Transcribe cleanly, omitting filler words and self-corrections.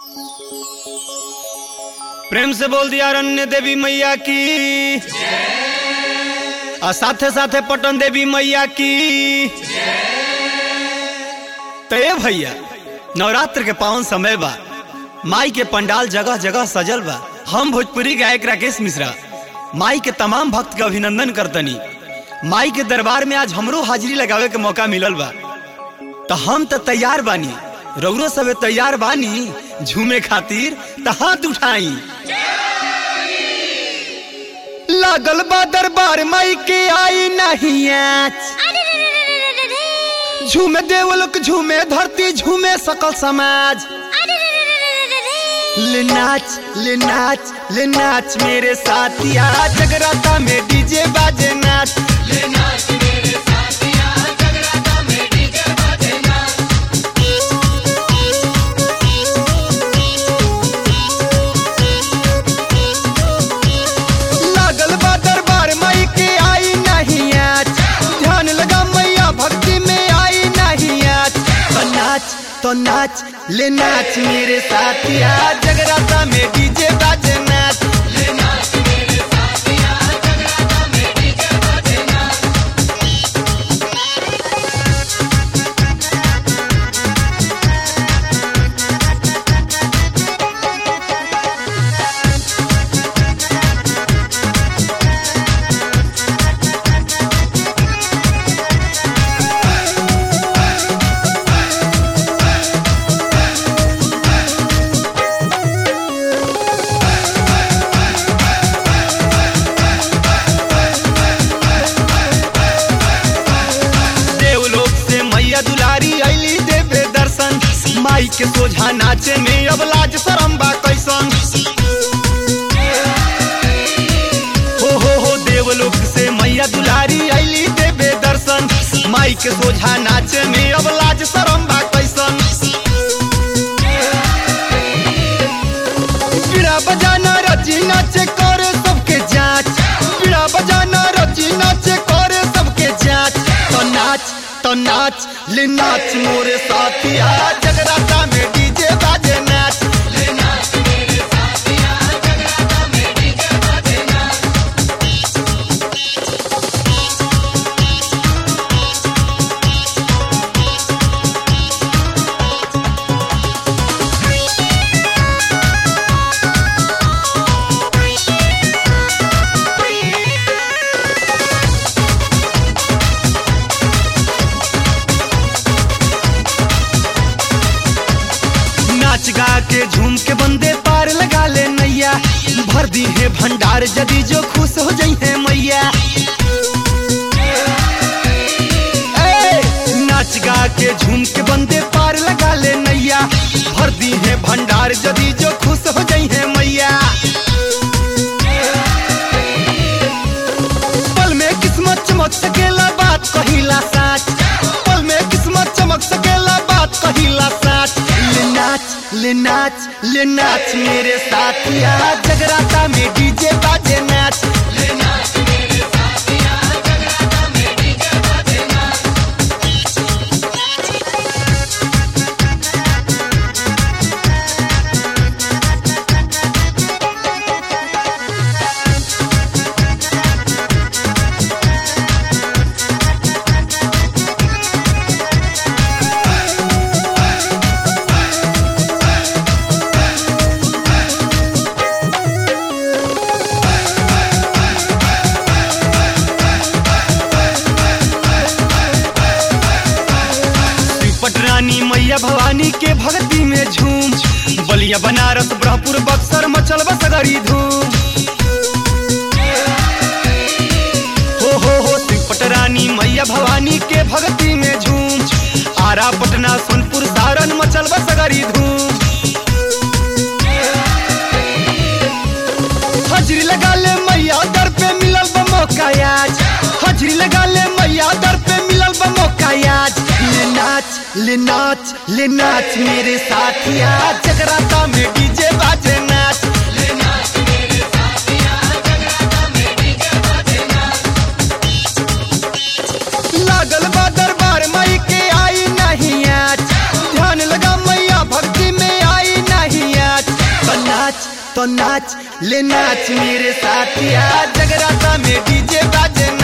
प्रेम से बोल दिया अरण्य देवी मैया की और साथे साथे पटन देवी मैया की। तो ये भैया नवरात्र के पावन समय बा, माई के पंडाल जगह जगह सजल बा। हम भोजपुरी गायक राकेश मिश्रा माई के तमाम भक्त का अभिनंदन करतनी। माई के दरबार में आज हमरो हाजिरी लगावे के मौका मिलल बा, तो हम तो तैयार बानी, रउरो सबे तैयार बानी झूमे खातिर, तो हाथ उठाई। लागल बा दरबार माई के आई नहीं आज, झूमे देवलोक झूमे धरती झूमे सकल समाज। ले नाच ले नाच ले नाच मेरे साथिया, जगराता में डीजे बाजे नाच। ले नाच मेरे साथिया, जगराता में डीजे बाजे नाच। लागल बा दरबार माई के आई नहीं आज, ध्यान लगा मैया भक्ति में आई नहीं आज। तो नाच ले नाच मेरे साथिया, जगराता में डीजे बाजे नाच। ले नाच मेरे साथिया, जगराता में डीजे बाजे नाच। माई के सोझा नाचे में अब लाज शरम बा कैसन। हो देवलोक से मैया दुलारी आईली देवे दर्शन। माई के सोझा नाचे में अब लाज शरम बा कैसन। पीड़ा बजाना रची नाचे करे सबके जांच, पीड़ा बजाना रची नाचे करे सबके जांच। तो नाच ले नाच मोरे साथिया, जगराता में डीजे बाजे नाच। ले नाच मेरे साथिया, जगराता में डीजे बाजे नाच। नाच गा के झूम के बंदे पार लगा ले नैया, भर दी है भंडार जदी जो खुश हो जाई है मैया। नाच गा के झूम के बंदे पार लगा ले नैया, भर दी है भंडार जदी जो खुश हो जाई है मैया। पल में किस्मत चमक सकेला बात कहिला साच, पल में किस्मत चमक सकेला बात कहिला साच। ले नाच मेरे साथिया, जगराता में डीजे बाजे नाच। ले नाच मेरे साथिया, जगराता में डीजे बाजे नाच। पटरानी मैया भवानी के भक्ति में झूम, बलिया बनारस ब्रह्मपुर बक्सर मचल बसगरी धूम। हो शिव पटरानी मैया भवानी के भक्ति में झूम, आरा पटना सोनपुर सारण मचल बसगरी धूम। हाजिरी लगा ले मैया दर पे मिलल बा मौका आज, हाजिरी लगा ले मैया दर पे मिलल बा मौका आज। ले नाच मेरे साथिया, जगराता में डीजे बाजे नाच। ले नाच मेरे साथिया, जगराता में डीजे बाजे नाच। लागल बा दरबार माई के आई नहीं आज, ध्यान लगा मैया भक्ति में आई नहीं तो नाच ले नाच मेरे साथिया, जगराता में डीजे बाजे।